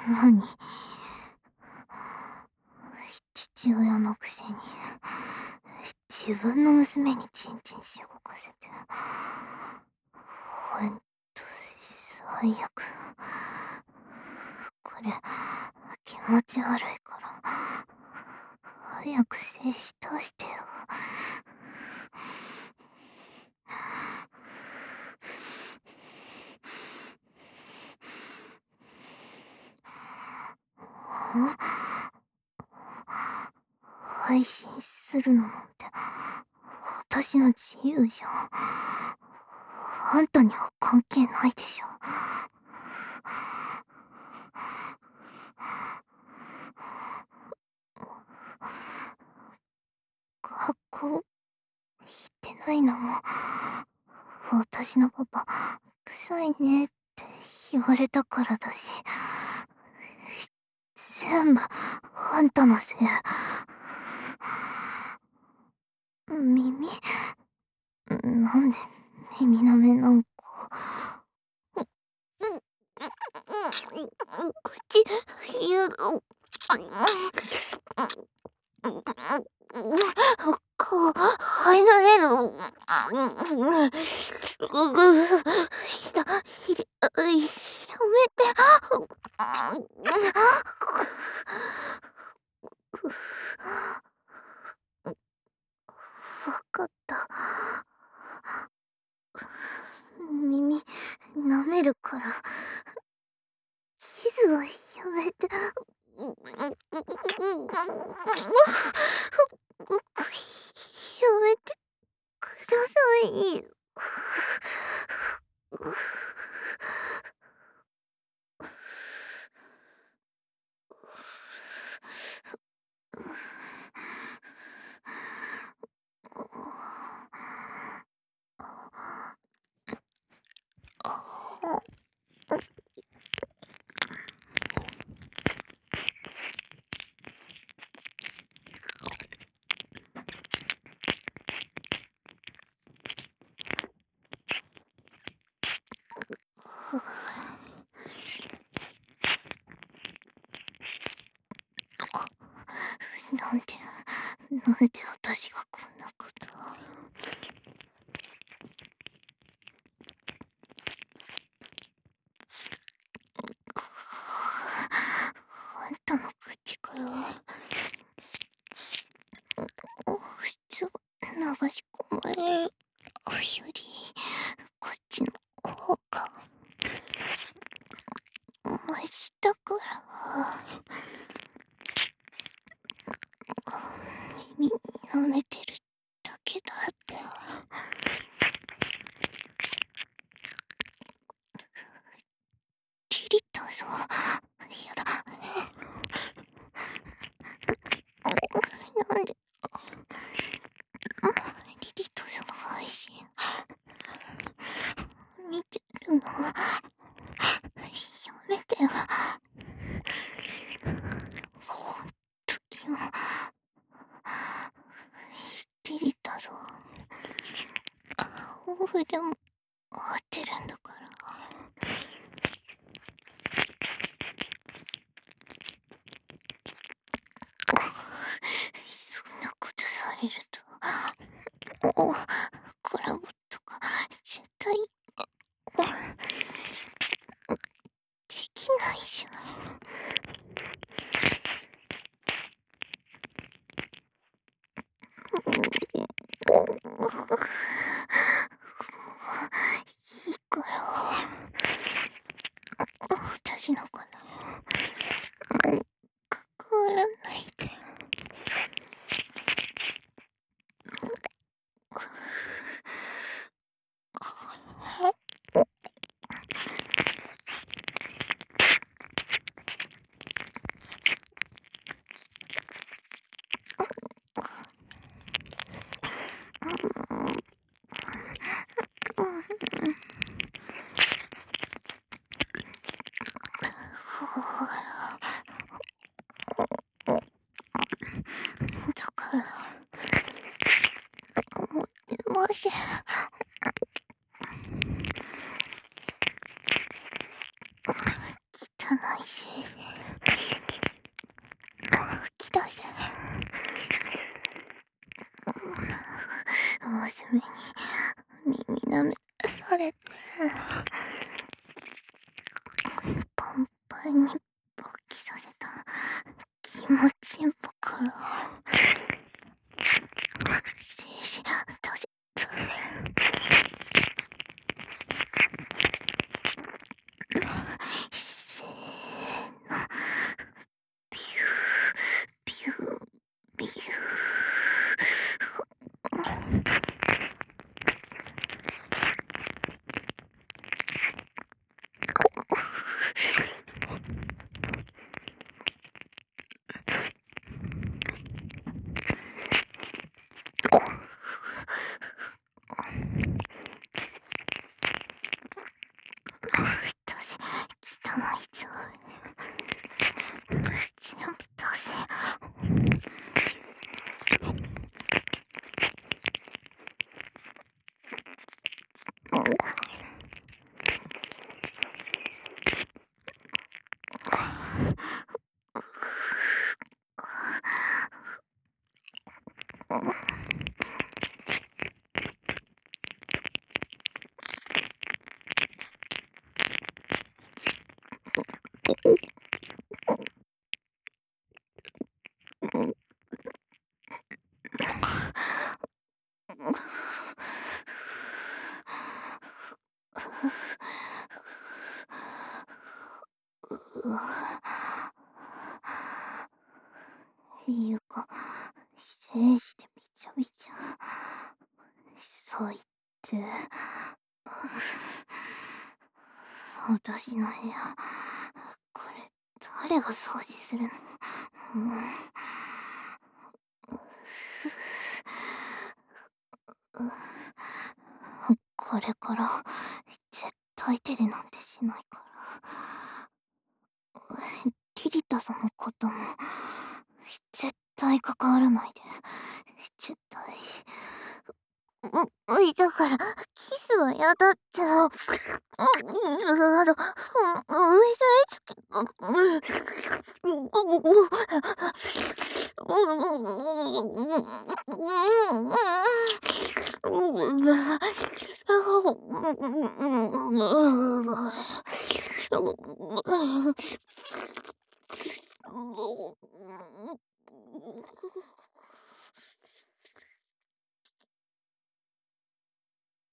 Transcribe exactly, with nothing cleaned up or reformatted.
何？父親のくせに自分の娘にチンチンしごかせて、ほんと最悪。これ気持ち悪いから早く精子通してよ。配信するのなんて私の自由じゃん。あんたには関係ないでしょ。学校行ってないのも私のパパ臭いねって言われたからだし、全部あんたのせい。耳なんで耳なめなんか。口ゆ顔入られる。うぐひだひれやめて。わかった。耳舐めるからキスはやめて。やめてください。なんで、なんで私がこんなこと。あんたの口から普通流し込まれるよりこっちの方がマシだから。耳舐めてるだけだって。リリったぞ。やだ。なんでリリとその配信見てるの。やめてよ。ほんとキモ。リリったぞ。オフでも終わってるんだから。そんなことされるとおコラボとか絶対できないじゃん。いいから私のこと関わらないで。ほら娘に耳舐めされて、パンパンに勃起させた気持ちよから精子閉じた。せーの、ビュービュービュー。私、汚いぞ。全部出せ。ゆか、精子でびちゃびちゃ。そう言って、私の部屋、これ誰が掃除するの？これから絶対手でなんてしないから。リリタさんのことも絶対関わらないで。絶対。う、ういだから、キスは嫌だって。あの、ういさいつ